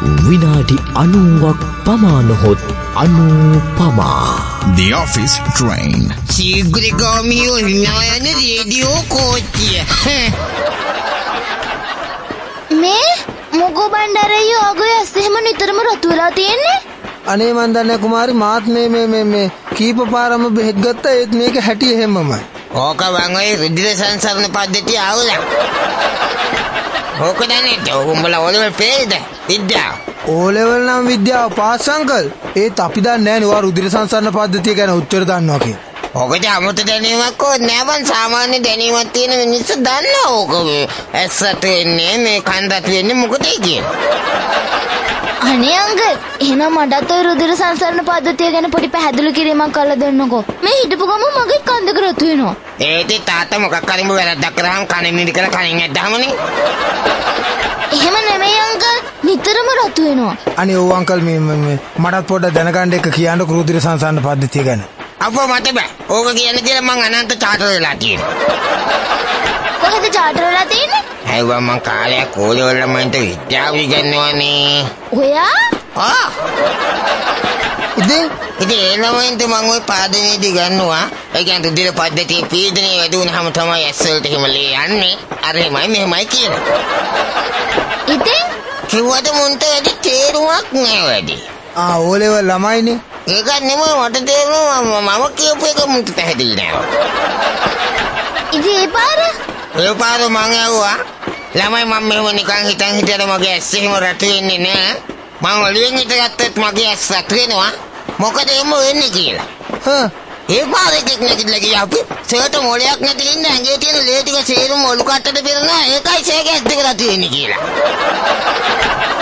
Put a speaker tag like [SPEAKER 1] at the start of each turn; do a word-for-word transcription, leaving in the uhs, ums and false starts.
[SPEAKER 1] විනාඩි අනූවක් පමාණොහොත් අනූපමා.
[SPEAKER 2] The Office Train.
[SPEAKER 3] Sigrigamio Nayana Radio Coach.
[SPEAKER 4] මේ මොකෝ බණ්ඩාරයේ ආගොය ඇස්සෙම නිතරම රතු වෙලා තියෙන්නේ.
[SPEAKER 5] අනේ මන් දන්නේ කුමාරි මාත් මේ මේ මේ මේ කීප පාරම බෙහෙත් ගත්තා ඒත් මේක හැටි එහෙමමයි.
[SPEAKER 3] ඕක වංගොයි රුධිර සංසරණ පද්ධතිය ආවලා. ඕක දැනේ උඹලා ඔලෙවල් පේද? විද්‍යාව.
[SPEAKER 5] ඕ ලෙවල් නම් විද්‍යාව පාස් අංකල්. ඒත් අපි දන්නේ නැහැ නේ රුධිර සංසරණ පද්ධතිය ගැන උත්තර දන්නවා කියලා.
[SPEAKER 3] ඔකට 아무ත දැනීමක් ඕ නෑ බං සාමාන්‍ය දැනීමක් තියෙන මිනිස්සු දන්නා ඕක ඇස්සට වෙන්නේ මේ කන්දට වෙන්නේ මොකද කියන්නේ.
[SPEAKER 4] අනේ අංකල් එහෙනම් මටත් ඔය රුධිර සංසරණ පද්ධතිය ගැන පොඩි පැහැදිලි කිරීමක් කරලා දෙන්නකෝ. මේ හිටපු ගම මගේ කන්දක රතු වෙනවා.
[SPEAKER 3] ඒත් තාත්තා මොකක් හරි වැරද්දක් කරාම කණින් නිදි කරලා කණින් ඇද්දාමනේ.
[SPEAKER 4] එහෙම නෙමෙයි අංකල් නිතරම රතු වෙනවා.
[SPEAKER 5] අනේ ඕ අංකල් මේ මේ මටත් පොඩ්ඩක් දැනගන්න එක කියන්න රුධිර සංසරණ පද්ධතිය ගැන.
[SPEAKER 3] අපෝ මට බෑ. ඕක කියන්නේ කියලා මං අනන්ත චාටර් වෙලා තියෙනවා.
[SPEAKER 4] කොහෙද චාටර් වෙලා තියෙන්නේ?
[SPEAKER 3] අයිවා මං කාලයක් කෝලේ වල මන්ට විද්‍යාව ඉගෙනවනේ.
[SPEAKER 4] ඔයා?
[SPEAKER 3] ආ.
[SPEAKER 5] ඉතින්
[SPEAKER 3] ඉතින් ඒ ළමයින්ට මං ওই පාදනයේදී ගන්නවා. ඒ කියන්නේ රුධිර පද්ධතියේ පීඩනය වැඩි වුණාම තමයි ඇස් වලට හිමලේ යන්නේ. අර එමය මෙහෙමයි කියලා.
[SPEAKER 4] ඉතින්
[SPEAKER 3] කිව්වට මුන්ට වැඩි තේරුමක් නෑ වැඩි.
[SPEAKER 5] ආ ඕ ලෙවල් ළමයිනේ.
[SPEAKER 3] ඒක නෙමෙයි මට තේරෙනවා මම කියපු එක මුන්ට පැහැදිලි නෑ.
[SPEAKER 4] ඉතින් ඒ පාර?
[SPEAKER 3] ඒ පාර මං ඇහුවා. ළමයි මම මෙහෙම නිකන් හිතන් හිටියට මගේ ඇස් එහෙම රතු වෙන්නේ නෑ. මං ඔළුවෙන් හිටගත්තත් මගේ ඇස් රතු වෙනවා. මොකද එහෙම වෙන්නේ කියලා.
[SPEAKER 5] හා
[SPEAKER 3] ඒ පාර එකක් නැතිලා ගියා අපි. සර්ට මොලයක් නැති ඉන්න ඇඟේ තියෙන ලේ ටික සේරුම ඔලු කට්ටට පෙරනවා. ඒකයි සේක ඇස් දෙක රතු වෙන්නේ කියලා.